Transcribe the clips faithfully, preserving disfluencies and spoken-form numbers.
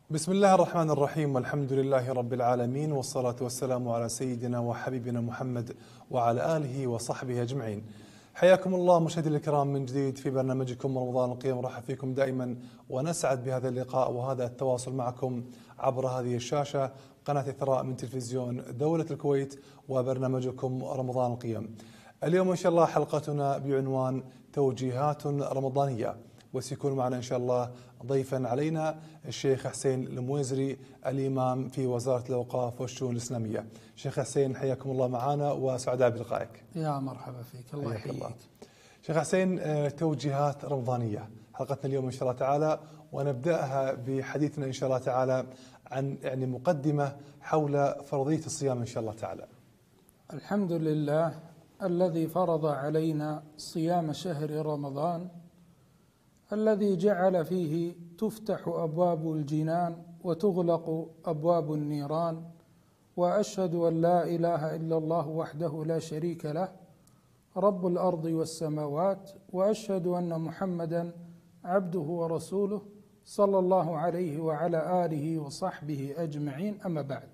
بسم الله الرحمن الرحيم، والحمد لله رب العالمين، والصلاة والسلام على سيدنا وحبيبنا محمد وعلى آله وصحبه أجمعين. حياكم الله مشاهدينا الكرام من جديد في برنامجكم رمضان القيم. نرحب فيكم دائما ونسعد بهذا اللقاء وهذا التواصل معكم عبر هذه الشاشة، قناة الثراء من تلفزيون دولة الكويت، وبرنامجكم رمضان القيم. اليوم إن شاء الله حلقتنا بعنوان توجيهات رمضانية، وسيكون معنا إن شاء الله ضيفا علينا الشيخ حسين المويزري، الإمام في وزارة الأوقاف والشؤون الإسلامية. شيخ حسين حياكم الله معنا وسعداء بلقائك. يا مرحبا فيك، الله يحييك. شيخ حسين، توجيهات رمضانية حلقتنا اليوم إن شاء الله تعالى، ونبدأها بحديثنا إن شاء الله تعالى عن يعني مقدمة حول فرضية الصيام إن شاء الله تعالى. الحمد لله الذي فرض علينا صيام شهر رمضان، الذي جعل فيه تفتح أبواب الجنان وتغلق أبواب النيران، وأشهد أن لا إله إلا الله وحده لا شريك له رب الأرض والسماوات، وأشهد أن محمدا عبده ورسوله صلى الله عليه وعلى آله وصحبه أجمعين. أما بعد،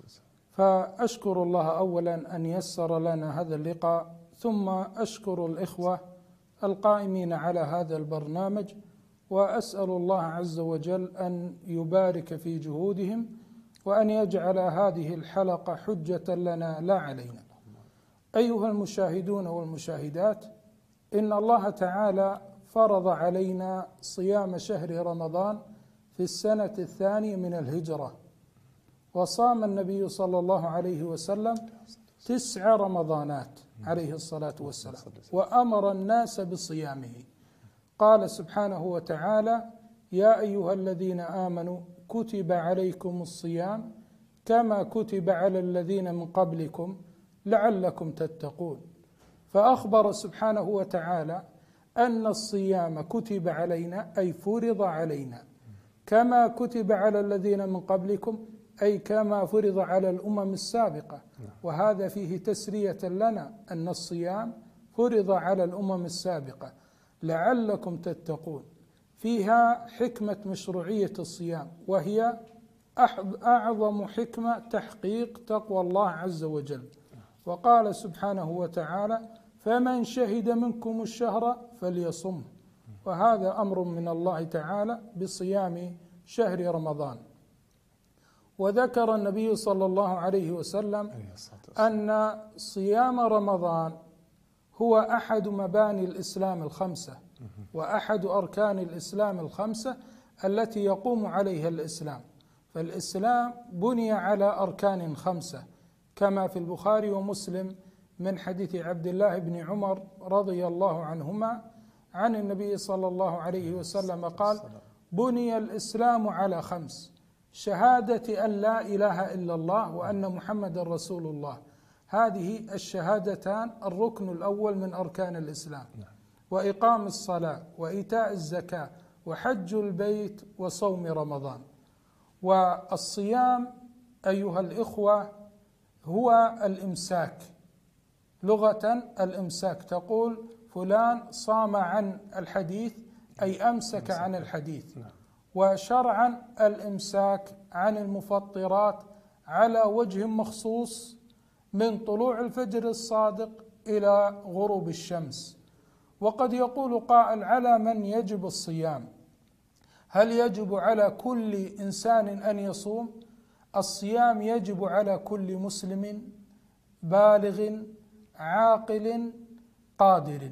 فأشكر الله أولا أن يسر لنا هذا اللقاء، ثم أشكر الإخوة القائمين على هذا البرنامج، وأسأل الله عز وجل أن يبارك في جهودهم، وأن يجعل هذه الحلقة حجة لنا لا علينا. أيها المشاهدون والمشاهدات، إن الله تعالى فرض علينا صيام شهر رمضان في السنة الثانية من الهجرة، وصام النبي صلى الله عليه وسلم تسع رمضانات عليه الصلاة والسلام، وأمر الناس بصيامه. قال سبحانه وتعالى: يا أيها الذين آمنوا كتب عليكم الصيام كما كتب على الذين من قبلكم لعلكم تتقون. فأخبر سبحانه وتعالى أن الصيام كتب علينا، أي فرض علينا، كما كتب على الذين من قبلكم، أي كما فرض على الأمم السابقة. وهذا فيه تسرية لنا أن الصيام فرض على الأمم السابقة لعلكم تتقون. فيها حكمة مشروعية الصيام، وهي أعظم حكمة تحقيق تقوى الله عز وجل. وقال سبحانه وتعالى: فمن شهد منكم الشهر فليصم. وهذا أمر من الله تعالى بصيام شهر رمضان. وذكر النبي صلى الله عليه وسلم أن صيام رمضان هو أحد مباني الإسلام الخمسة، وأحد أركان الإسلام الخمسة التي يقوم عليها الإسلام. فالإسلام بني على أركان خمسة، كما في البخاري ومسلم من حديث عبد الله بن عمر رضي الله عنهما عن النبي صلى الله عليه وسلم قال: بني الإسلام على خمس: شهادة أن لا إله إلا الله وأن محمد رسول الله. هذه الشهادتان الركن الأول من أركان الإسلام. وإقام الصلاة، وإيتاء الزكاة، وحج البيت، وصوم رمضان. والصيام أيها الإخوة هو الإمساك. لغة الإمساك، تقول فلان صام عن الحديث، أي أمسك عن الحديث. وشرعا الإمساك عن المفطرات على وجه مخصوص من طلوع الفجر الصادق إلى غروب الشمس. وقد يقول قائل: على من يجب الصيام؟ هل يجب على كل إنسان أن يصوم؟ الصيام يجب على كل مسلم بالغ عاقل قادر.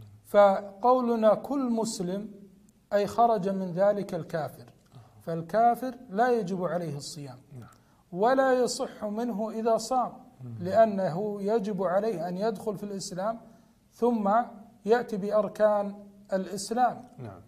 فقولنا كل مسلم أي خرج من ذلك الكافر، فالكافر لا يجب عليه الصيام، ولا يصح منه إذا صام، لأنه يجب عليه أن يدخل في الإسلام ثم يأتي بأركان الإسلام.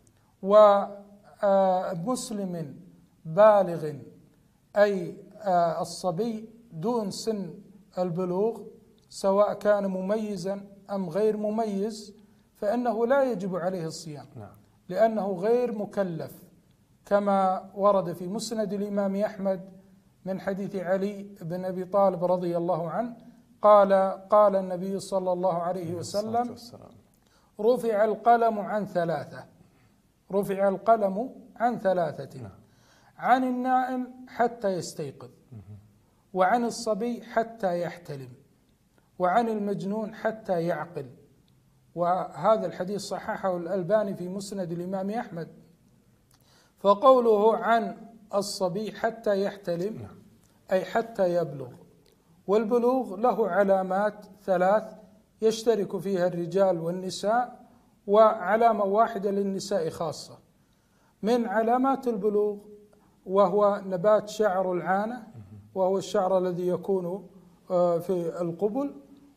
ومسلم بالغ أي الصبي دون سن البلوغ، سواء كان مميزا أم غير مميز، فإنه لا يجب عليه الصيام، لأنه غير مكلف، كما ورد في مسند الإمام أحمد من حديث علي بن أبي طالب رضي الله عنه قال: قال النبي صلى الله عليه وسلم: رفع القلم عن ثلاثة رفع القلم عن ثلاثة عن النائم حتى يستيقظ، وعن الصبي حتى يحتلم، وعن المجنون حتى يعقل. وهذا الحديث صححه الألباني في مسند الإمام أحمد. فقوله عن الصبي حتى يحتلم أي حتى يبلغ، والبلوغ له علامات ثلاث يشترك فيها الرجال والنساء، وعلامة واحدة للنساء خاصة. من علامات البلوغ وهو نبات شعر العانة، وهو الشعر الذي يكون في القبل،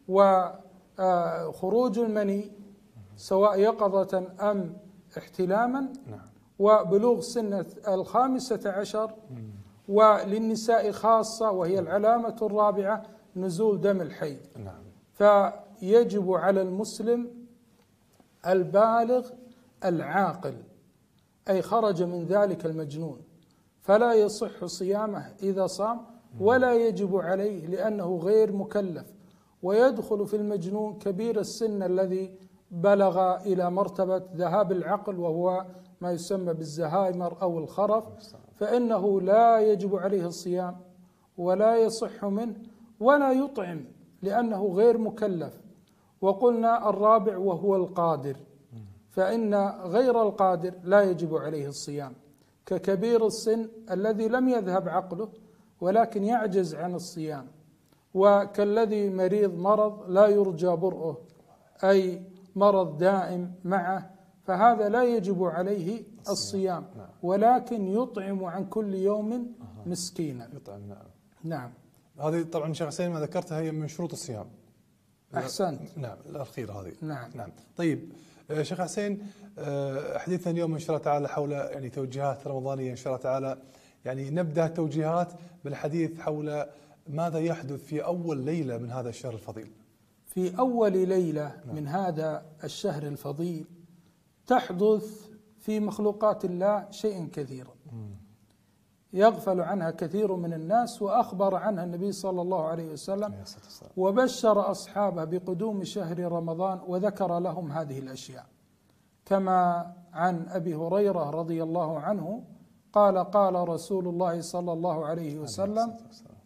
وخروج المني سواء يقظة أم احتلاما، وبلوغ سن الخامسة عشر. وللنساء خاصة وهي العلامة الرابعة نزول دم الحيض. فيجب على المسلم البالغ العاقل، أي خرج من ذلك المجنون، فلا يصح صيامه إذا صام، ولا يجب عليه لأنه غير مكلف. ويدخل في المجنون كبير السن الذي بلغ إلى مرتبة ذهاب العقل، وهو ما يسمى بالزهايمر أو الخرف، فإنه لا يجب عليه الصيام ولا يصح منه ولا يطعم لأنه غير مكلف. وقلنا الرابع وهو القادر، فإن غير القادر لا يجب عليه الصيام، ككبير السن الذي لم يذهب عقله ولكن يعجز عن الصيام، وكالذي مريض مرض لا يرجى برؤه، أي مرض دائم معه، فهذا لا يجب عليه الصيام، ولكن يطعم عن كل يوم مسكينا. يطعم. نعم. نعم. هذه طبعا شيخ حسين ما ذكرتها هي من شروط الصيام. أحسنت. نعم، الأخيرة هذه. نعم. نعم. طيب شيخ حسين، حديثنا اليوم إن شاء الله تعالى حول يعني توجيهات رمضانية إن شاء الله تعالى. يعني نبدأ التوجيهات بالحديث حول ماذا يحدث في أول ليلة من هذا الشهر الفضيل. في أول ليلة من هذا الشهر الفضيل تحدث في مخلوقات الله شيء كثير يغفل عنها كثير من الناس، وأخبر عنها النبي صلى الله عليه وسلم وبشر أصحابه بقدوم شهر رمضان وذكر لهم هذه الأشياء، كما عن أبي هريرة رضي الله عنه قال قال رسول الله صلى الله عليه وسلم: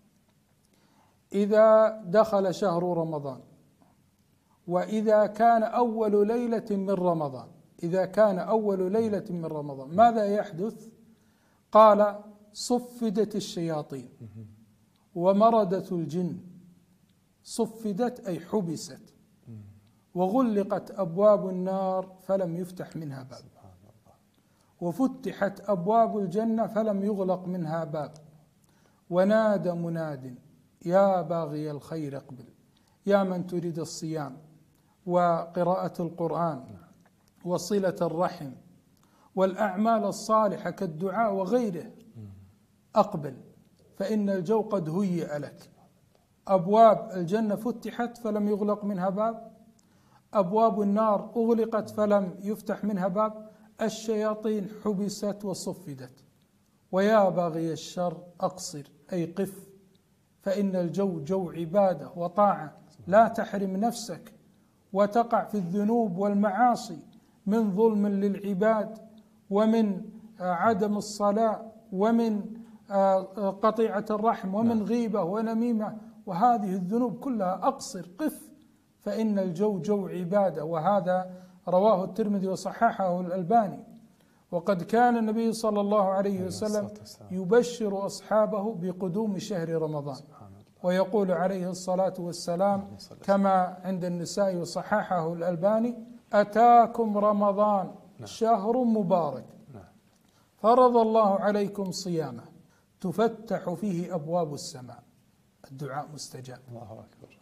إذا دخل شهر رمضان وإذا كان أول ليلة من رمضان إذا كان أول ليلة من رمضان ماذا يحدث؟ قال: صفدت الشياطين ومردت الجن، صفدت أي حبست، وغلقت أبواب النار فلم يفتح منها باب، وفتحت أبواب الجنة فلم يغلق منها باب، ونادى مناد: يا باغي الخير اقبل، يا من تريد الصيام وقراءة القرآن وصلة الرحم والأعمال الصالحة كالدعاء وغيره، أقبل فإن الجو قد هيئ لك. أبواب الجنة فتحت فلم يغلق منها باب، أبواب النار أغلقت فلم يفتح منها باب، الشياطين حبست وصفدت. ويا باغي الشر أقصر أي قف، فإن الجو جو عبادة وطاعة، لا تحرم نفسك وتقع في الذنوب والمعاصي من ظلم للعباد، ومن عدم الصلاة، ومن قطيعة الرحم، ومن غيبة ونميمة، وهذه الذنوب كلها أقصر قف، فإن الجو جو عبادة. وهذا رواه الترمذي وصححه الألباني. وقد كان النبي صلى الله عليه وسلم يبشر أصحابه بقدوم شهر رمضان، ويقول عليه الصلاة والسلام كما عند النساء وصححه الألباني: أتاكم رمضان شهر مبارك فرض الله عليكم صيامه تفتح فيه أبواب السماء، الدعاء مستجاب، الله أكبر،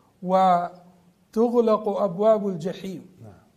وتغلق أبواب الجحيم،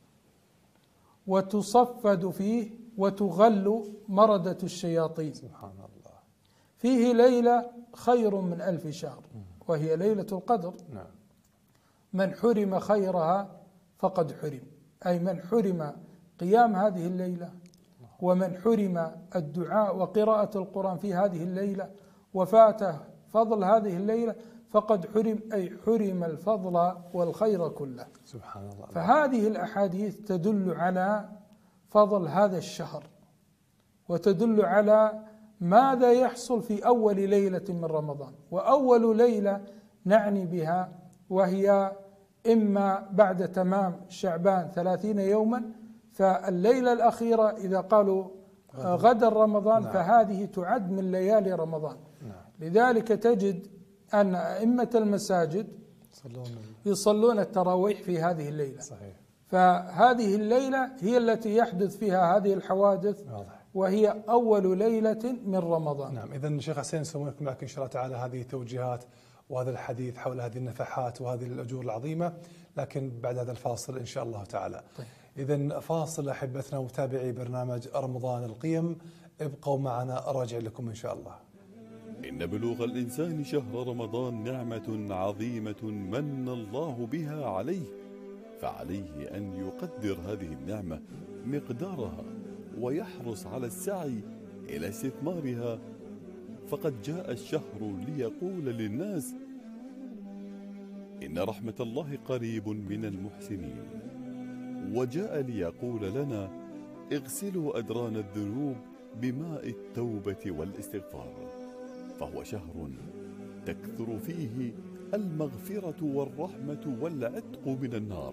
وتصفد فيه وتغل مردة الشياطين، سبحان الله. فيه ليلة خير من ألف شهر، وهي ليلة القدر. من حرم خيرها فقد حرم، أي من حرم قيام هذه الليلة، ومن حرم الدعاء وقراءة القرآن في هذه الليلة وفاته فضل هذه الليلة فقد حرم، أي حرم الفضل والخير كله، سبحان الله. فهذه الأحاديث تدل على فضل هذا الشهر، وتدل على ماذا يحصل في أول ليلة من رمضان. وأول ليلة نعني بها وهي إما بعد تمام شعبان ثلاثين يوما، فالليلة الأخيرة إذا قالوا غدا رمضان نعم. فهذه تعد من ليالي رمضان. نعم. لذلك تجد أن أئمة المساجد يصلون التراويح في هذه الليلة. صحيح. فهذه الليلة هي التي يحدث فيها هذه الحوادث واضح. وهي أول ليلة من رمضان. نعم. إذن شيخ حسين سنكون معك إن شاء الله تعالى هذه التوجيهات وهذا الحديث حول هذه النفحات وهذه الأجور العظيمة، لكن بعد هذا الفاصل إن شاء الله تعالى. طيب. إذن فاصل أحبتنا ومتابعي برنامج رمضان القيم، ابقوا معنا راجع لكم إن شاء الله. إن بلوغ الإنسان شهر رمضان نعمة عظيمة من الله بها عليه، فعليه أن يقدر هذه النعمة مقدارها ويحرص على السعي إلى استثمارها، فقد جاء الشهر ليقول للناس إن رحمة الله قريب من المحسنين، وجاء ليقول لنا اغسلوا أدران الذنوب بماء التوبة والاستغفار، فهو شهر تكثر فيه المغفرة والرحمة والعتق من النار،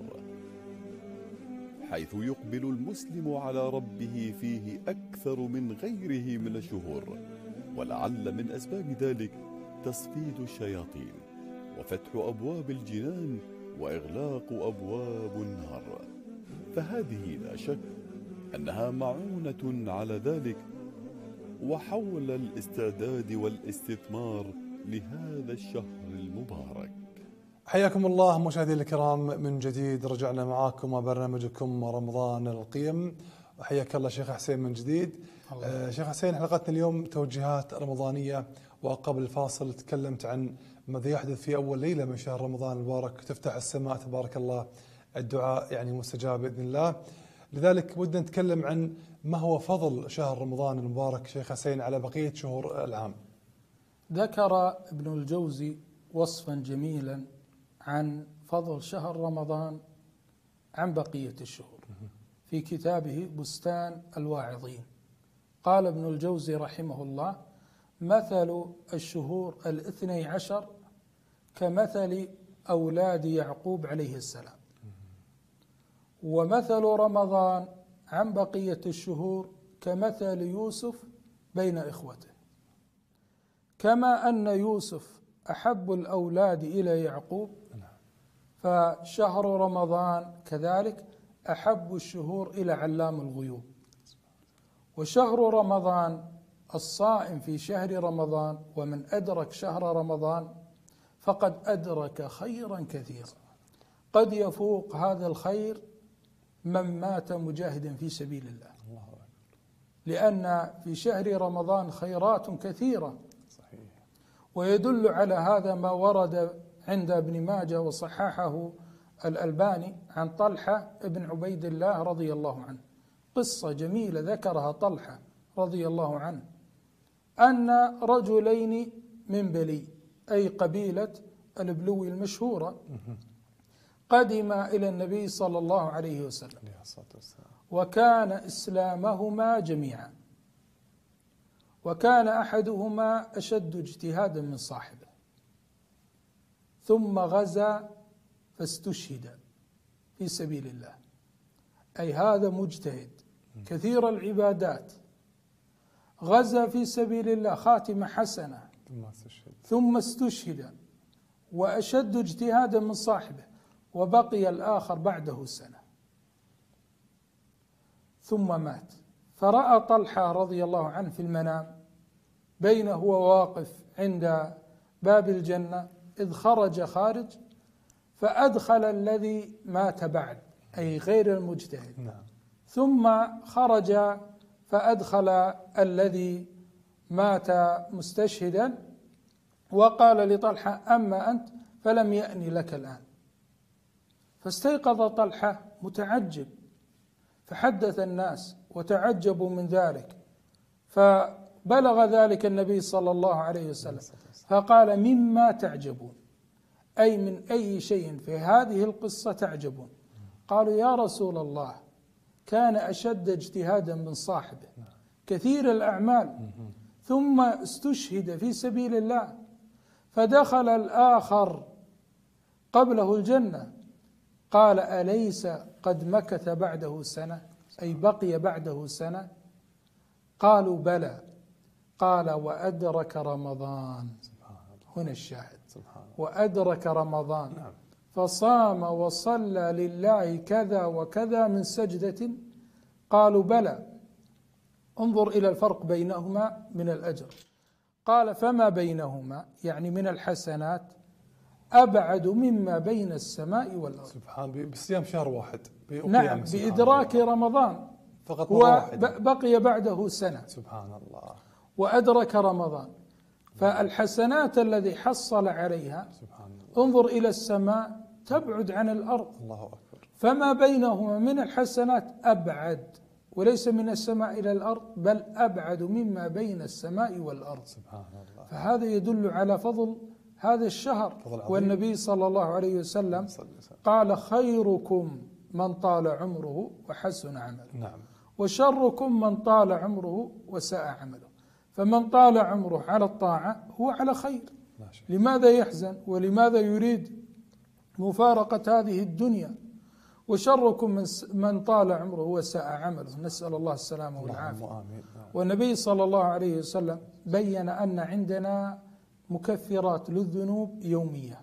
حيث يقبل المسلم على ربه فيه أكثر من غيره من الشهور، ولعل من أسباب ذلك تصفيد الشياطين وفتح أبواب الجنان وإغلاق أبواب النار، فهذه لا شك أنها معونة على ذلك. وحول الاستعداد والاستثمار لهذا الشهر المبارك. حياكم الله مشاهدينا الكرام من جديد، رجعنا معاكم وبرنامجكم رمضان القيم. حياك الله شيخ حسين من جديد. آه شيخ حسين، حلقتنا اليوم توجيهات رمضانية، وقبل الفاصل تكلمت عن ماذا يحدث في أول ليلة من شهر رمضان المبارك، تفتح السماء تبارك الله، الدعاء يعني مستجاب بإذن الله. لذلك ودنا نتكلم عن ما هو فضل شهر رمضان المبارك شيخ حسين على بقية شهور العام. ذكر ابن الجوزي وصفا جميلا عن فضل شهر رمضان عن بقية الشهور في كتابه بستان الواعظين. قال ابن الجوزي رحمه الله: مثل الشهور الاثني عشر كمثل أولاد يعقوب عليه السلام، ومثل رمضان عن بقية الشهور كمثل يوسف بين إخوته، كما أن يوسف أحب الأولاد إلى يعقوب، فشهر رمضان كذلك أحب الشهور إلى علام الغيوب. وشهر رمضان، الصائم في شهر رمضان ومن أدرك شهر رمضان فقد أدرك خيرا كثيرا، قد يفوق هذا الخير من مات مجاهدا في سبيل الله، لأن في شهر رمضان خيرات كثيرة. صحيح. ويدل على هذا ما ورد عند ابن ماجه وصححه الألباني عن طلحة ابن عبيد الله رضي الله عنه، قصة جميلة ذكرها طلحة رضي الله عنه، أن رجلين من بلي، أي قبيلة البلوي المشهورة، قدم إلى النبي صلى الله عليه وسلم، وكان إسلامهما جميعا، وكان أحدهما أشد اجتهادا من صاحبه، ثم غزا فاستشهد في سبيل الله، أي هذا مجتهد كثير العبادات، غزا في سبيل الله خاتمة حسنة ثم استشهد وأشد اجتهادا من صاحبه، وبقي الآخر بعده سنة ثم مات. فرأى طلحة رضي الله عنه في المنام بينه هو واقف عند باب الجنة، إذ خرج خارج فأدخل الذي مات بعد، أي غير المجتهد، ثم خرج فأدخل الذي مات مستشهدا، وقال لطلحة: أما أنت فلم يأن لك الآن. فاستيقظ طلحة متعجب، فحدث الناس وتعجبوا من ذلك، فبلغ ذلك النبي صلى الله عليه وسلم فقال: مما تعجبون؟ أي من أي شيء في هذه القصة تعجبون؟ قالوا: يا رسول الله، كان أشد اجتهادا من صاحبه، كثير الأعمال، ثم استشهد في سبيل الله فدخل الآخر قبله الجنة، قال أليس قد مكث بعده سنة، أي بقي بعده سنة؟ قالوا بلى. قال وأدرك رمضان، هنا الشاهد، وأدرك رمضان فصام وصلى لله كذا وكذا من سجدة. قالوا بلى. انظر إلى الفرق بينهما من الأجر. قال فما بينهما، يعني من الحسنات، أبعد مما بين السماء والأرض. سبحان، بصيام شهر واحد. نعم، بإدراك رمضان فقط وبقي بعده سنة. سبحان الله. وأدرك رمضان، فالحسنات الذي حصل عليها، سبحان الله، انظر إلى السماء تبعد عن الأرض. الله أكبر. فما بينهما من الحسنات أبعد، وليس من السماء إلى الأرض، بل أبعد مما بين السماء والأرض. سبحان الله. فهذا يدل على فضل هذا الشهر. والنبي صلى الله عليه وسلم قال خيركم من طال عمره وحسن عمله. نعم. وشركم من طال عمره وساء عمله. فمن طال عمره على الطاعة هو على خير. لماذا يحزن ولماذا يريد مفارقة هذه الدنيا؟ وشركم من من طال عمره وساء عمله، نسأل الله السلامة والعافية. والنبي صلى الله عليه وسلم بين أن عندنا مكفرات للذنوب يومية،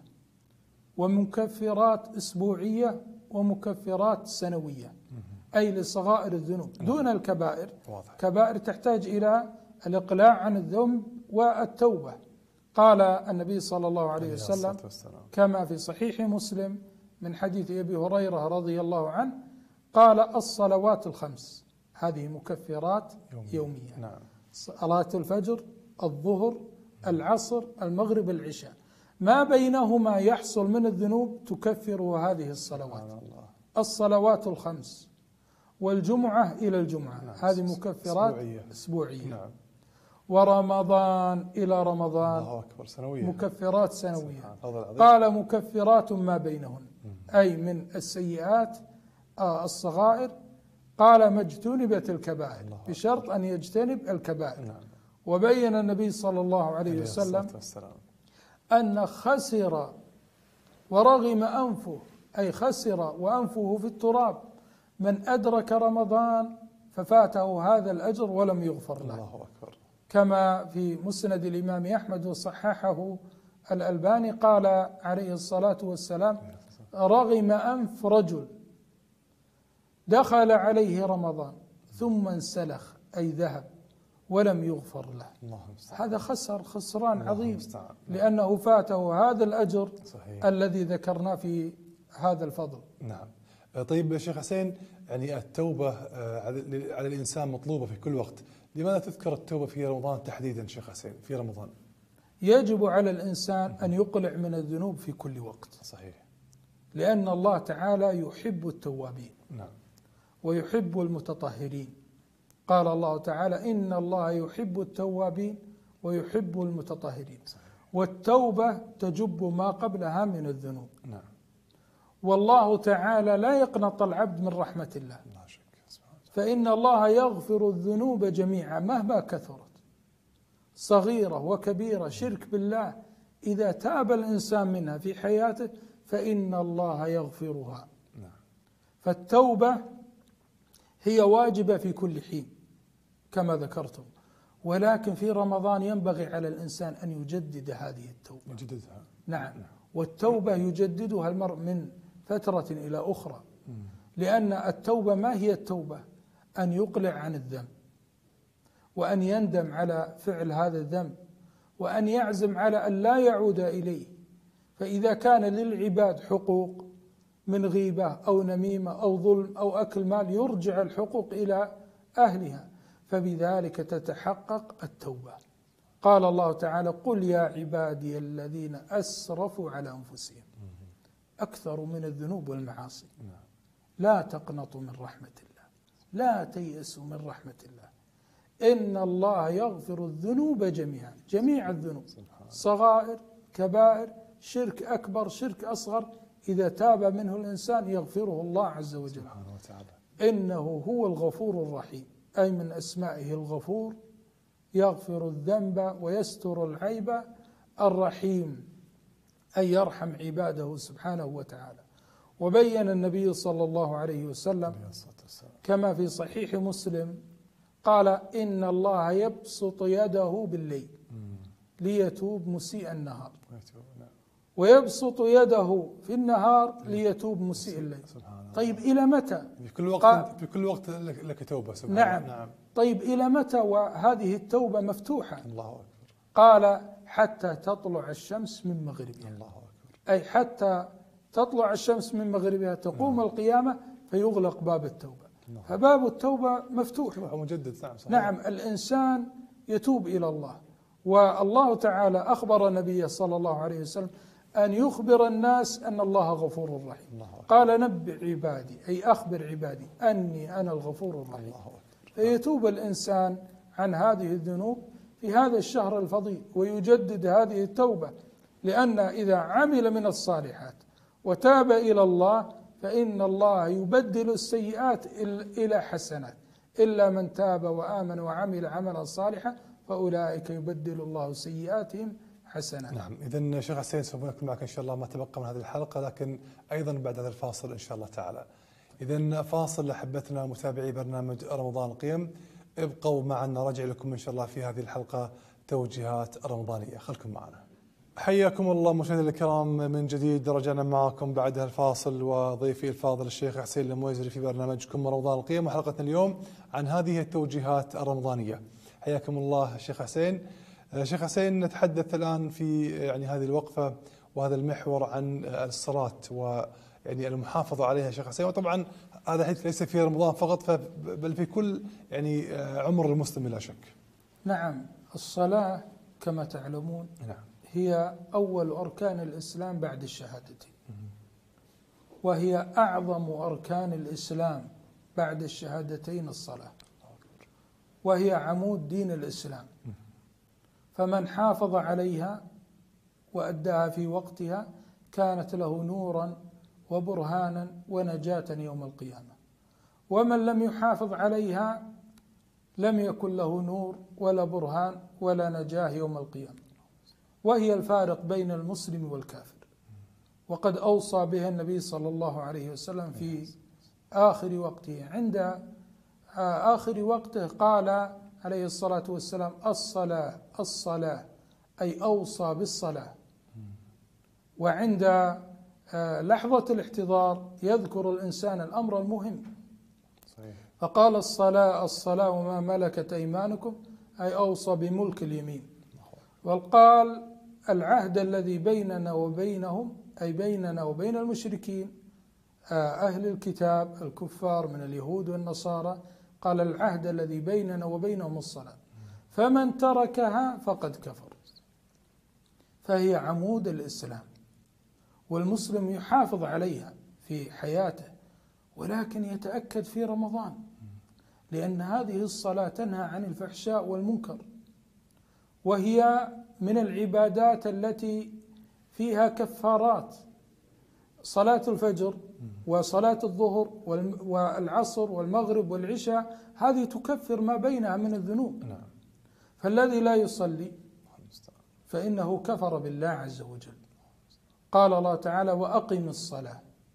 ومكفرات أسبوعية، ومكفرات سنوية، أي لصغائر الذنوب دون الكبائر. كبائر تحتاج إلى الإقلاع عن الذنب والتوبة. قال النبي صلى الله عليه وسلم كما في صحيح مسلم من حديث أبي هريرة رضي الله عنه، قال الصلوات الخمس هذه مكفرات يومية, يومية. نعم. صلاة الفجر، الظهر، العصر، المغرب، العشاء، ما بينهما يحصل من الذنوب تكفر هذه الصلوات. الصلوات الخمس والجمعة إلى الجمعة، نعم. هذه مكفرات أسبوعية, أسبوعية. نعم. ورمضان إلى رمضان، الله أكبر، سنوية. مكفرات سنوية. قال مكفرات ما بينهن، أي من السيئات الصغائر. قال ما اجتنبت الكبائر، بشرط أن يجتنب الكبائر. نعم. وبين النبي صلى الله عليه وسلم أن خسر ورغم أنفه، أي خسر وأنفه في التراب، من أدرك رمضان ففاته هذا الأجر ولم يغفر له. الله أكبر. كما في مسند الإمام أحمد وصححه الألباني، قال عليه الصلاة والسلام رغم أنف رجل دخل عليه رمضان ثم انسلخ، أي ذهب، ولم يغفر له. الله هذا خسر خسران عظيم، لأنه فاته هذا الأجر. صحيح. الذي ذكرنا في هذا الفضل. نعم. طيب شيخ حسين، يعني التوبة على الإنسان مطلوبة في كل وقت، لماذا تذكر التوبة في رمضان تحديدا شيخ حسين؟ في رمضان يجب على الإنسان أن يقلع من الذنوب في كل وقت. صحيح. لأن الله تعالى يحب التوابين. نعم. ويحب المتطهرين. قال الله تعالى إن الله يحب التوابين ويحب المتطهرين. صحيح. والتوبة تجب ما قبلها من الذنوب. نعم. والله تعالى لا يقنط العبد من رحمة الله، فإن الله يغفر الذنوب جميعا مهما كثرت، صغيرة وكبيرة، شرك بالله، إذا تاب الإنسان منها في حياته فإن الله يغفرها. فالتوبة هي واجبة في كل حين كما ذكرتم، ولكن في رمضان ينبغي على الإنسان أن يجدد هذه التوبة. يجددها. نعم. والتوبة يجددها المرء من فترة إلى أخرى، لأن التوبة ما هي التوبة؟ أن يقلع عن الذنب، وأن يندم على فعل هذا الذنب، وأن يعزم على أن لا يعود إليه. فإذا كان للعباد حقوق من غيبة أو نميمة أو ظلم أو أكل مال، يرجع الحقوق إلى أهلها، فبذلك تتحقق التوبة. قال الله تعالى قل يا عبادي الذين أسرفوا على أنفسهم، أكثر من الذنوب والمعاصي، لا تقنطوا من رحمة الله، لا تيأسوا من رحمة الله، إن الله يغفر الذنوب جميعا، جميع الذنوب، صغائر كبائر، شرك أكبر شرك أصغر، إذا تاب منه الإنسان يغفره الله عز وجل. إنه هو الغفور الرحيم، أي من أسمائه الغفور يغفر الذنب ويستر العيب، الرحيم أي يرحم عباده سبحانه وتعالى. وبين النبي صلى الله عليه وسلم كما في صحيح مسلم قال: إن الله يبسط يده بالليل ليتوب مسيء النهار، ويبسط يده في النهار ليتوب مسيء الليل. طيب إلى متى؟ في كل وقت في كل وقت لك توبة سبحان نعم. نعم. طيب إلى متى وهذه التوبة مفتوحة؟ الله أكبر. قال: حتى تطلع الشمس من مغربها. الله أكبر. أي حتى تطلع الشمس من مغربها تقوم نعم. القيامة فيغلق باب التوبة. نعم. فباب التوبة مفتوح مجدد. نعم صحيح. نعم. الإنسان يتوب إلى الله، والله تعالى أخبر نبيه صلى الله عليه وسلم أن يخبر الناس أن الله غفور رحيم. الله قال: نبئ عبادي، أي أخبر عبادي أني أنا الغفور الرحيم. فيتوب الإنسان عن هذه الذنوب في هذا الشهر الفضيل ويجدد هذه التوبة، لأن إذا عمل من الصالحات وتاب إلى الله فإن الله يبدل السيئات إلى حسنات، إلا من تاب وآمن وعمل عملا صالحا فأولئك يبدل الله سيئاتهم حسنات. نعم. إذن شيخ حسين سوف نكون معك إن شاء الله ما تبقى من هذه الحلقة، لكن أيضا بعد هذا الفاصل إن شاء الله تعالى. إذن فاصل لأحبتنا متابعي برنامج رمضان القيم، ابقوا معنا، رجع لكم إن شاء الله في هذه الحلقة توجيهات رمضانية، خلكم معنا. حياكم الله مشاهدينا الكرام من جديد، رجعنا معكم بعد الفاصل وضيفي الفاضل الشيخ حسين المويزري في برنامجكم رمضان القيم، وحلقتنا اليوم عن هذه التوجيهات الرمضانية. حياكم الله شيخ حسين. شيخ حسين، نتحدث الآن في يعني هذه الوقفة وهذا المحور عن الصلاة ويعني المحافظة عليها شيخ حسين، وطبعا هذا حديث ليس في رمضان فقط بل في كل يعني عمر المسلم لا شك. نعم. الصلاة كما تعلمون نعم. هي أول أركان الإسلام بعد الشهادتين، وهي أعظم أركان الإسلام بعد الشهادتين الصلاة، وهي عمود دين الإسلام، فمن حافظ عليها وأداها في وقتها كانت له نورا وبرهانا ونجاة يوم القيامة، ومن لم يحافظ عليها لم يكن له نور ولا برهان ولا نجاة يوم القيامة، وهي الفارق بين المسلم والكافر. وقد أوصى بها النبي صلى الله عليه وسلم في آخر وقته، عند آخر وقته قال عليه الصلاة والسلام: الصلاة الصلاة، أي أوصى بالصلاة. وعند لحظة الاحتضار يذكر الإنسان الأمر المهم، فقال: الصلاة الصلاة وما ملكت أيمانكم، أي أوصى بملك اليمين. وقال: العهد الذي بيننا وبينهم، أي بيننا وبين المشركين أهل الكتاب الكفار من اليهود والنصارى، قال: العهد الذي بيننا وبينهم الصلاة، فمن تركها فقد كفر. فهي عمود الإسلام، والمسلم يحافظ عليها في حياته، ولكن يتأكد في رمضان، لأن هذه الصلاة تنهى عن الفحشاء والمنكر، وهي من العبادات التي فيها كفارات. صلاة الفجر وصلاة الظهر والعصر والمغرب والعشاء هذه تكفر ما بينها من الذنوب. فالذي لا يصلي فإنه كفر بالله عز وجل. قال الله تعالى: وأقم الصلاة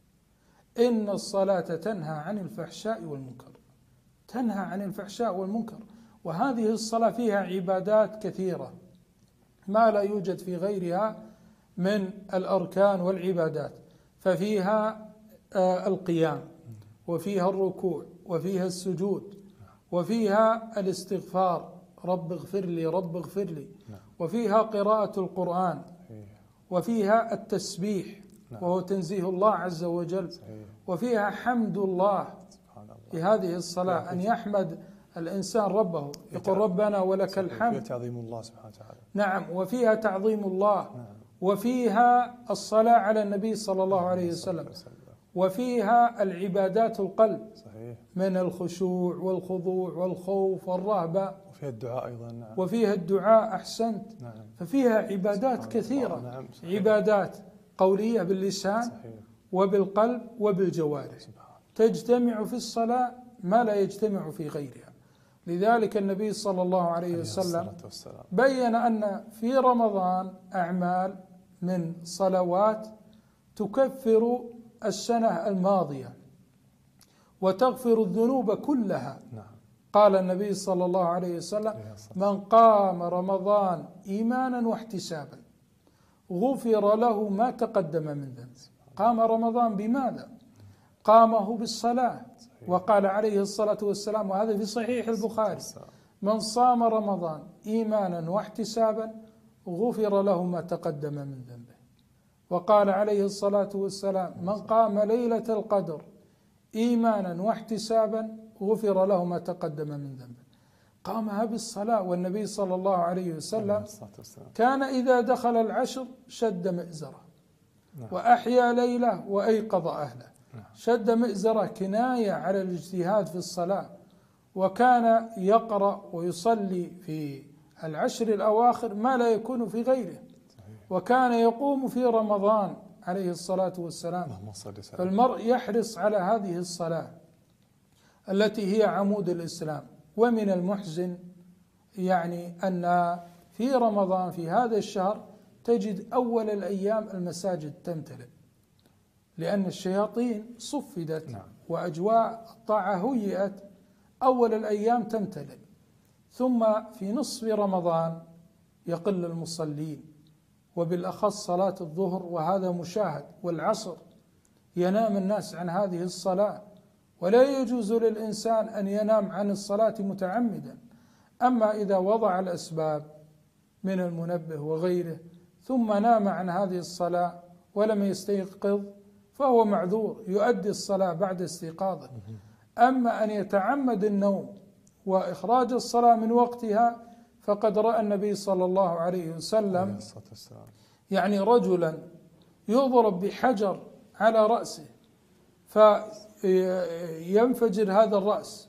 إن الصلاة تنهى عن الفحشاء والمنكر. تنهى عن الفحشاء والمنكر، وهذه الصلاة فيها عبادات كثيرة ما لا يوجد في غيرها من الأركان والعبادات. ففيها القيام، وفيها الركوع، وفيها السجود، وفيها الاستغفار: رب اغفر لي رب اغفر لي، وفيها قراءة القرآن، وفيها التسبيح وهو تنزيه الله عز وجل، وفيها حمد الله. في هذه الصلاة أن يحمد الإنسان ربه، يقول: ربنا ولك الحمد. فيها تعظيم الله سبحانه وتعالى. نعم. وفيها تعظيم الله، وفيها الصلاة على النبي صلى الله عليه وسلم، وفيها العبادات القلب من الخشوع والخضوع والخوف والرهبة، وفيها الدعاء أيضا. نعم. وفيها الدعاء. أحسنت. نعم. ففيها عبادات كثيرة. نعم. عبادات قولية باللسان، صحيح. وبالقلب وبالجوارح، تجتمع في الصلاة ما لا يجتمع في غيرها. لذلك النبي صلى الله عليه وسلم بين أن في رمضان أعمال من صلوات تكفر السنة الماضية وتغفر الذنوب كلها. قال النبي صلى الله عليه وسلم: من قام رمضان إيمانا واحتسابا غفر له ما تقدم من ذنبه. قام رمضان بماذا؟ قامه بالصلاة. وقال عليه الصلاة والسلام، وهذا في صحيح البخاري: من صام رمضان إيمانا واحتسابا غفر له ما تقدم من ذنبه. وقال عليه الصلاة والسلام: من قام ليلة القدر إيمانا واحتسابا غفر له ما تقدم من ذنبه. قامها بالصلاة. والنبي صلى الله عليه وسلم كان إذا دخل العشر شد مئزره وأحيا ليله وأيقظ أهله. شد مئزره كناية على الاجتهاد في الصلاة، وكان يقرأ ويصلي في العشر الأواخر ما لا يكون في غيره، وكان يقوم في رمضان عليه الصلاة والسلام. فالمرء يحرص على هذه الصلاة التي هي عمود الإسلام. ومن المحزن يعني أن في رمضان في هذا الشهر تجد أول الأيام المساجد تمتلئ، لأن الشياطين صفدت وأجواء الطاعة هيئت. أول الأيام تمتلئ، ثم في نصف رمضان يقل المصلين، وبالأخص صلاة الظهر، وهذا مشاهد، والعصر ينام الناس عن هذه الصلاة، ولا يجوز للإنسان أن ينام عن الصلاة متعمدا. أما إذا وضع الأسباب من المنبه وغيره ثم نام عن هذه الصلاة ولم يستيقظ فهو معذور، يؤدي الصلاة بعد استيقاظه. أما أن يتعمد النوم وإخراج الصلاة من وقتها فقد رأى النبي صلى الله عليه وسلم يعني رجلا يضرب بحجر على رأسه فينفجر هذا الرأس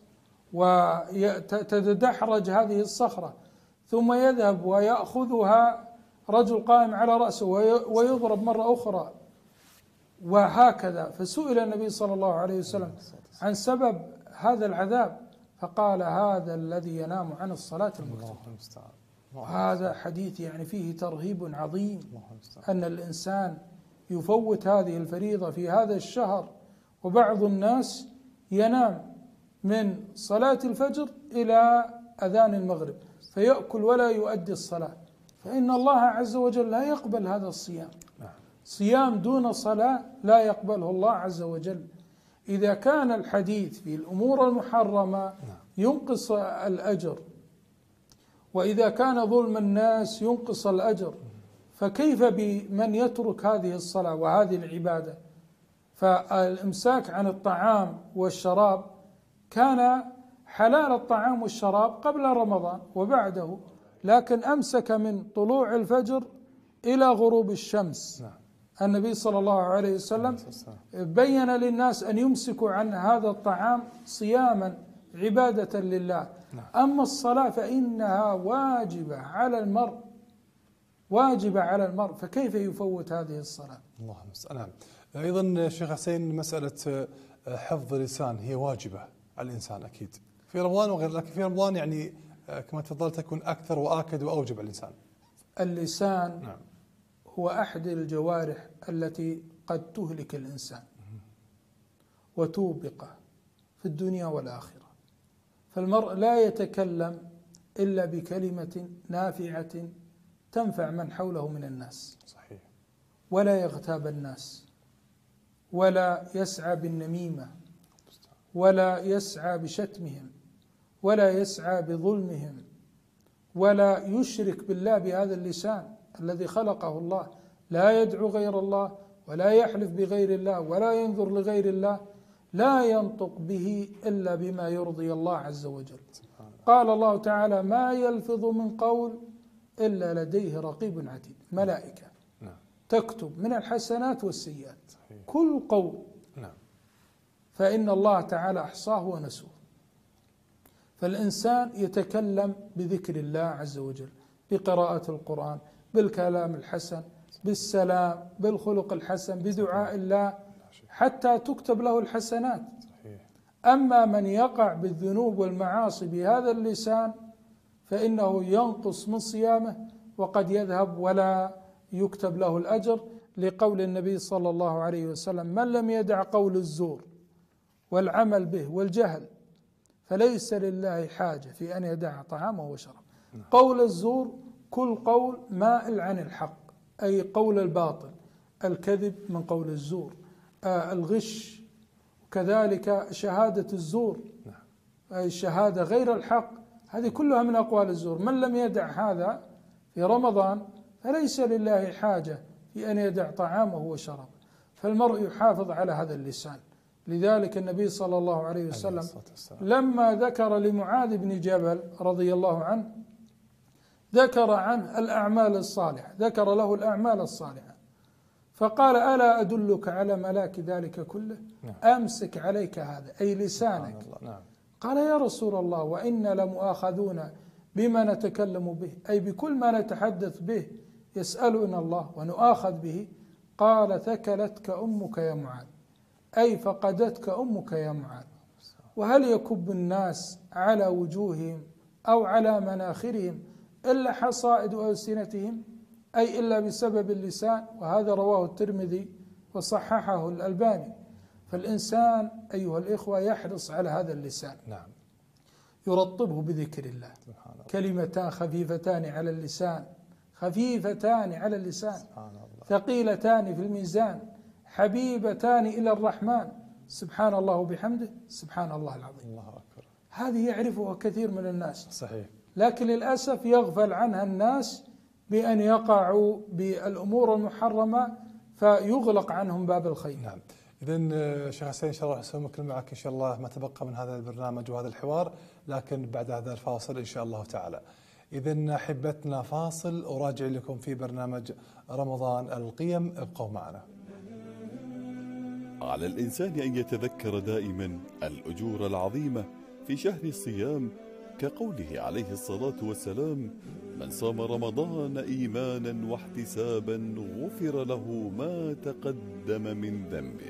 وتتدحرج هذه الصخرة، ثم يذهب ويأخذها رجل قائم على رأسه ويضرب مرة أخرى، وهكذا. فسئل النبي صلى الله عليه وسلم عن سبب هذا العذاب فقال: هذا الذي ينام عن الصلاة المكتوبة. هذا حديث يعني فيه ترهيب عظيم، أن الإنسان يفوت هذه الفريضة في هذا الشهر. وبعض الناس ينام من صلاة الفجر إلى أذان المغرب فيأكل ولا يؤدي الصلاة، فإن الله عز وجل لا يقبل هذا الصيام. صيام دون صلاة لا يقبله الله عز وجل. إذا كان الحديث في الأمور المحرمة ينقص الأجر، وإذا كان ظلم الناس ينقص الأجر، فكيف بمن يترك هذه الصلاة وهذه العبادة؟ فالإمساك عن الطعام والشراب كان حلال الطعام والشراب قبل رمضان وبعده، لكن أمسك من طلوع الفجر إلى غروب الشمس. النبي صلى الله عليه وسلم بين للناس أن يمسكوا عن هذا الطعام صياما عبادة لله. أما الصلاة فإنها واجبة على المرء، واجبة على المرء، فكيف يفوت هذه الصلاة؟ الله المستعان. أيضا شيخ حسين، مسألة حفظ اللسان هي واجبة على الإنسان أكيد في رمضان وغير، لكن في رمضان يعني كما تفضلت تكون أكثر وآكد وأوجب على الإنسان. اللسان نعم. هو أحد الجوارح التي قد تهلك الإنسان وتوبقه في الدنيا والآخرة. فالمرء لا يتكلم إلا بكلمة نافعة تنفع من حوله من الناس. صحيح. ولا يغتاب الناس، ولا يسعى بالنميمة، ولا يسعى بشتمهم، ولا يسعى بظلمهم، ولا يشرك بالله بهذا اللسان الذي خلقه الله. لا يدعو غير الله، ولا يحلف بغير الله، ولا ينظر لغير الله، لا ينطق به إلا بما يرضي الله عز وجل. قال الله تعالى: ما يلفظ من قول إلا لديه رقيب عتيد. ملائكة تكتب من الحسنات والسيئات كل قول، فإن الله تعالى أحصاه ونسوه. فالإنسان يتكلم بذكر الله عز وجل، بقراءة القرآن، بالكلام الحسن، بالسلام، بالخلق الحسن، بدعاء الله، حتى تكتب له الحسنات. أما من يقع بالذنوب والمعاصي بهذا اللسان فإنه ينقص من صيامه وقد يذهب ولا يكتب له الأجر، لقول النبي صلى الله عليه وسلم: من لم يدع قول الزور والعمل به والجهل فليس لله حاجة في أن يدع طعامه وشرابه. قول الزور كل قول مائل عن الحق، أي قول الباطل، الكذب من قول الزور، آه الغش، كذلك شهادة الزور، أي الشهادة غير الحق، هذه كلها من أقوال الزور. من لم يدع هذا في رمضان فليس لله حاجة في أن يدع طعامه وشرابه، فالمرء يحافظ على هذا اللسان. لذلك النبي صلى الله عليه وسلم لما ذكر لمعاذ بن جبل رضي الله عنه ذكر عنه الأعمال الصالحة، ذكر له الأعمال الصالحة، فقال: ألا أدلك على ملاك ذلك كله؟ أمسك عليك هذا، أي لسانك. قال: يا رسول الله، وإنا لمؤاخذون بما نتكلم به، أي بكل ما نتحدث به يسألنا الله ونؤاخذ به. قال: ثكلتك أمك يا معاذ، أي فقدتك أمك يا معاذ. وهل يكب الناس على وجوههم أو على مناخرهم إلا حصائد ألسنتهم، أي إلا بسبب اللسان؟ وهذا رواه الترمذي وصححه الألباني. فالإنسان أيها الإخوة يحرص على هذا اللسان، نعم، يرطبه بذكر الله. كلمتان خفيفتان على اللسان، خفيفتان على اللسان، ثقيلتان في الميزان، حبيبتان إلى الرحمن، سبحان الله وبحمده، سبحان الله العظيم. الله أكبر. هذه يعرفها كثير من الناس، صحيح، لكن للأسف يغفل عنها الناس بأن يقعوا بالأمور المحرمة فيغلق عنهم باب الخير. نعم. إذن شيخ حسين إن شاء الله سنكمل معك إن شاء الله ما تبقى من هذا البرنامج وهذا الحوار، لكن بعد هذا الفاصل إن شاء الله تعالى. إذن أحبتنا فاصل، أراجع لكم في برنامج رمضان القيم، ابقوا معنا. على الإنسان أن يتذكر دائما الأجور العظيمة في شهر الصيام، كقوله عليه الصلاة والسلام: من صام رمضان إيمانا واحتسابا غفر له ما تقدم من ذنبه.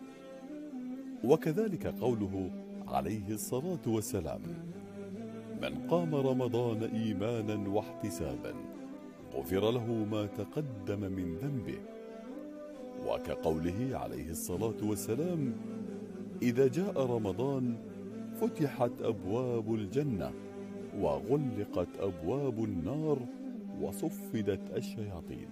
وكذلك قوله عليه الصلاة والسلام: من قام رمضان إيمانا واحتسابا غفر له ما تقدم من ذنبه. وكقوله عليه الصلاة والسلام: إذا جاء رمضان فتحت أبواب الجنة وغلقت أبواب النار وصفدت الشياطين.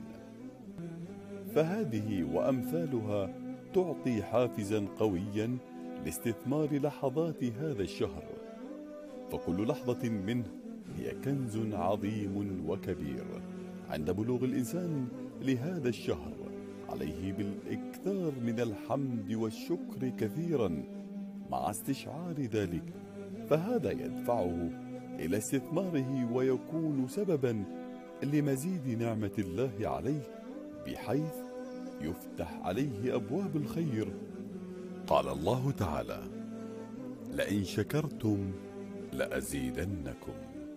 فهذه وأمثالها تعطي حافزا قويا لاستثمار لحظات هذا الشهر، فكل لحظة منه هي كنز عظيم وكبير. عند بلوغ الإنسان لهذا الشهر عليه بالإكثار من الحمد والشكر كثيرا مع استشعار ذلك، فهذا يدفعه إلى استثماره ويكون سببا لمزيد نعمة الله عليه، بحيث يفتح عليه أبواب الخير. قال الله تعالى: لئن شكرتم لأزيدنكم.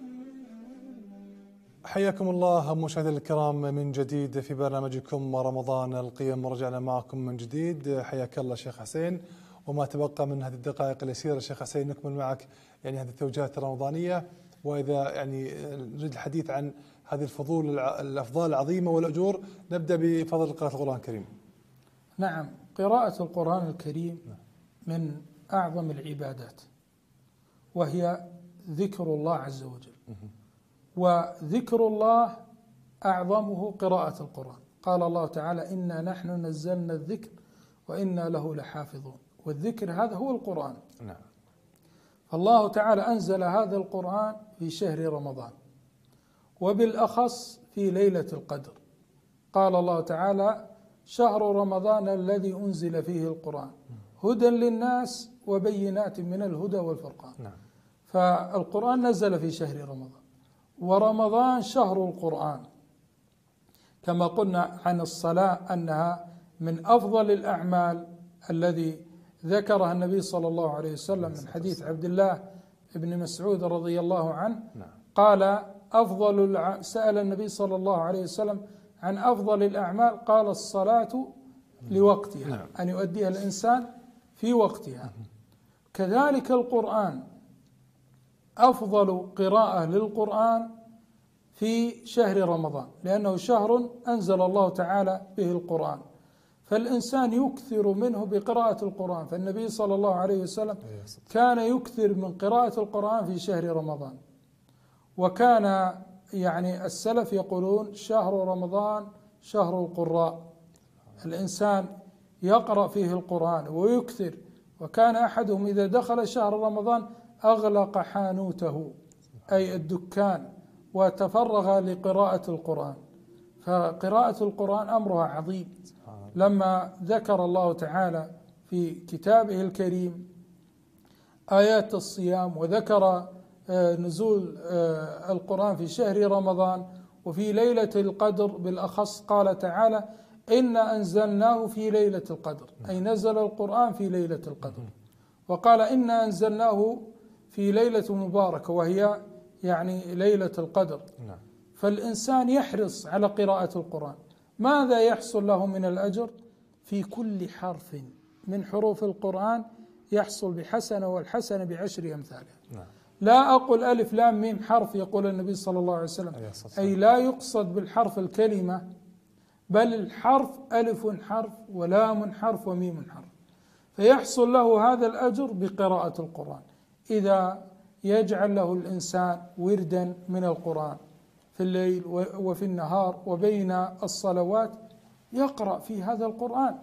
حياكم الله مشاهدينا الكرام من جديد في برنامجكم رمضان القيم، رجعنا معكم من جديد. حياك الله شيخ حسين، وما تبقى من هذه الدقائق اليسيرة شيخ حسين نكمل معك يعني هذه التوجيهات الرمضانية، وإذا يعني نريد الحديث عن هذه الفضول الأفضال العظيمة والأجور، نبدأ بفضل قراءة القرآن الكريم. نعم، قراءة القرآن الكريم من أعظم العبادات، وهي ذكر الله عز وجل، وذكر الله أعظمه قراءة القرآن. قال الله تعالى: إنا نحن نزلنا الذكر وإنا له لحافظون. والذكر هذا هو القرآن. نعم. فالله تعالى أنزل هذا القرآن في شهر رمضان، وبالأخص في ليلة القدر. قال الله تعالى: شهر رمضان الذي أنزل فيه القرآن هدى للناس وبينات من الهدى والفرقان. نعم. فالقرآن نزل في شهر رمضان، ورمضان شهر القرآن، كما قلنا عن الصلاة أنها من أفضل الأعمال الذي ذكرها النبي صلى الله عليه وسلم من حديث عبد الله بن مسعود رضي الله عنه. قال: أفضل الع... سأل النبي صلى الله عليه وسلم عن أفضل الأعمال، قال: الصلاة لوقتها، أن يؤديها الإنسان في وقتها. كذلك القرآن، أفضل قراءة للقرآن في شهر رمضان، لأنه شهر أنزل الله تعالى به القرآن، فالإنسان يكثر منه بقراءة القرآن. فالنبي صلى الله عليه وسلم كان يكثر من قراءة القرآن في شهر رمضان. وكان يعني السلف يقولون شهر رمضان شهر القراء، الإنسان يقرأ فيه القرآن ويكثر. وكان أحدهم إذا دخل شهر رمضان أغلق حانوته أي الدكان وتفرغ لقراءة القرآن. فقراءة القرآن أمرها عظيم. لما ذكر الله تعالى في كتابه الكريم آيات الصيام، وذكر نزول القرآن في شهر رمضان وفي ليلة القدر بالأخص، قال تعالى: إنا أنزلناه في ليلة القدر، أي نزل القرآن في ليلة القدر. وقال: إنا أنزلناه في ليلة مباركة، وهي يعني ليلة القدر. فالإنسان يحرص على قراءة القرآن. ماذا يحصل له من الأجر؟ في كل حرف من حروف القرآن يحصل بحسنة، والحسنة بعشر أمثالها. لا أقول ألف لام ميم حرف، يقول النبي صلى الله عليه وسلم، أي لا يقصد بالحرف الكلمة، بل الحرف ألف حرف ولام حرف وميم حرف، فيحصل له هذا الأجر بقراءة القرآن. إذا يجعل له الإنسان وردا من القرآن في الليل وفي النهار وبين الصلوات، يقرأ في هذا القرآن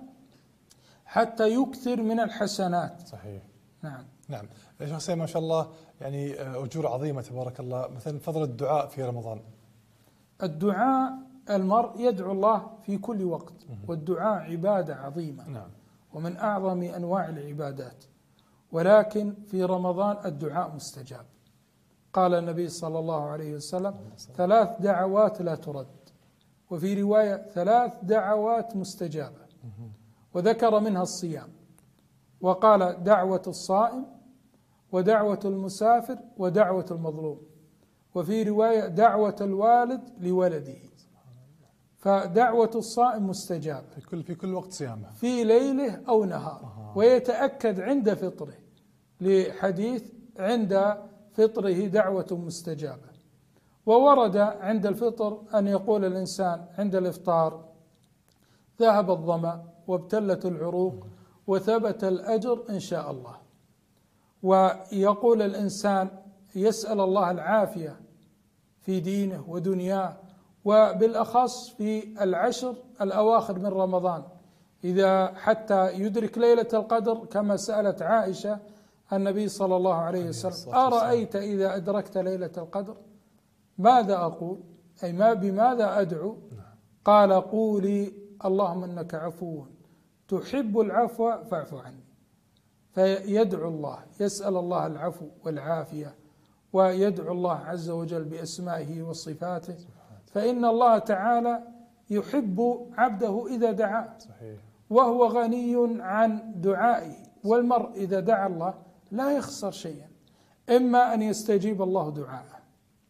حتى يكثر من الحسنات. صحيح. نعم نعم. يا شيخ حسين ما شاء الله يعني أجور عظيمة تبارك الله. مثلا فضل الدعاء في رمضان. الدعاء، المرء يدعو الله في كل وقت، والدعاء عبادة عظيمة. نعم. ومن أعظم أنواع العبادات، ولكن في رمضان الدعاء مستجاب. قال النبي صلى الله عليه وسلم: ثلاث دعوات لا ترد، وفي رواية ثلاث دعوات مستجابة، وذكر منها الصيام، وقال: دعوة الصائم، ودعوة المسافر، ودعوة المظلوم، وفي رواية دعوة الوالد لولده. فدعوة الصائم مستجابة في كل في كل وقت صيامه، في ليله أو نهاره، ويتأكد عند فطره، لحديث عند فطره دعوة مستجابة. وورد عند الفطر أن يقول الإنسان عند الإفطار: ذهب الظمأ وابتلت العروق وثبت الأجر إن شاء الله. ويقول الإنسان يسأل الله العافية في دينه ودنياه، وبالأخص في العشر الأواخر من رمضان، إذا حتى يدرك ليلة القدر، كما سألت عائشة النبي صلى الله عليه وسلم: أرأيت إذا أدركت ليلة القدر ماذا أقول؟ أي ما بماذا أدعو؟ قال: قولي اللهم إنك عفو تحب العفو فاعف عني. فيدعو الله، يسأل الله العفو والعافية، ويدعو الله عز وجل بأسمائه وصفاته، فإن الله تعالى يحب عبده إذا دعاه، وهو غني عن دعائه. والمرء إذا دعا الله لا يخسر شيئا، إما أن يستجيب الله دعاءه،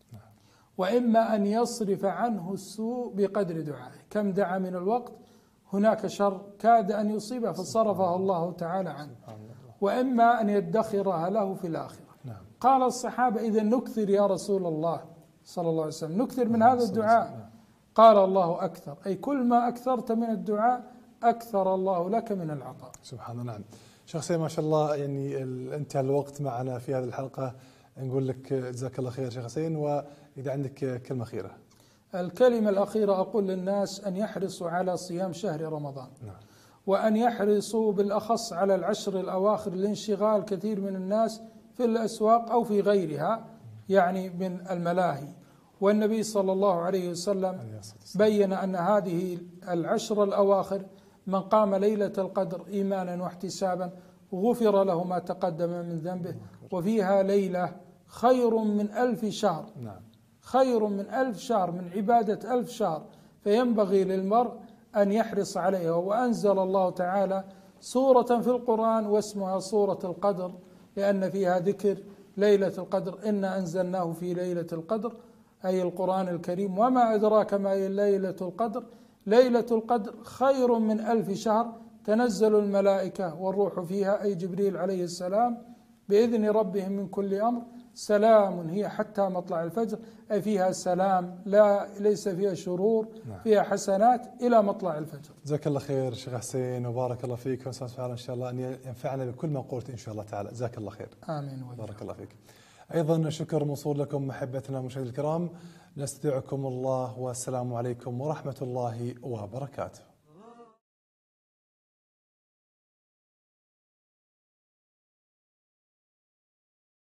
وإما أن يصرف عنه السوء بقدر دعائه. كم دعا من الوقت هناك شر كاد أن يصيبه فصرفه الله تعالى عنه، وإما أن يدخرها له في الآخرة. قال الصحابة: إذا نكثر يا رسول الله صلى الله عليه وسلم، نكثر من هذا الدعاء. قال: الله أكثر، أي كل ما أكثرت من الدعاء أكثر الله لك من العطاء. سبحان الله. نعم. شيخ حسين ما شاء الله يعني انتهى الوقت معنا في هذه الحلقة، نقول لك جزاك الله خير شيخ حسين، وإذا عندك كلمة أخيرة. الكلمة الأخيرة أقول للناس أن يحرصوا على صيام شهر رمضان. نعم. وأن يحرصوا بالأخص على العشر الأواخر، لانشغال كثير من الناس في الأسواق أو في غيرها يعني من الملاهي. والنبي صلى الله عليه وسلم بين أن هذه العشر الأواخر من قام ليلة القدر إيمانا واحتسابا غفر له ما تقدم من ذنبه، وفيها ليلة خير من ألف شهر. نعم. خير من ألف شهر، من عبادة ألف شهر، فينبغي للمرء أن يحرص عليها. وأنزل الله تعالى سورة في القرآن واسمها سورة القدر، لأن فيها ذكر ليلة القدر: إنا أنزلناه في ليلة القدر، أي القرآن الكريم. وما أدراك ما هي ليلة القدر؟ ليلة القدر خير من ألف شهر، تنزل الملائكة والروح فيها، أي جبريل عليه السلام، بإذن ربهم من كل أمر، سلام هي حتى مطلع الفجر، أي فيها سلام، لا ليس فيها شرور، نعم. فيها حسنات إلى مطلع الفجر. جزاك الله خير شيخ حسين، وبارك الله فيك، ونسأل سبحانه إن شاء الله أن ينفعنا بكل ما قلت إن شاء الله تعالى. جزاك الله خير. آمين وإياك. بارك الله فيك. أيضا شكر موصول لكم محبتنا مشاهدينا الكرام، نستودعكم الله والسلام عليكم ورحمة الله وبركاته.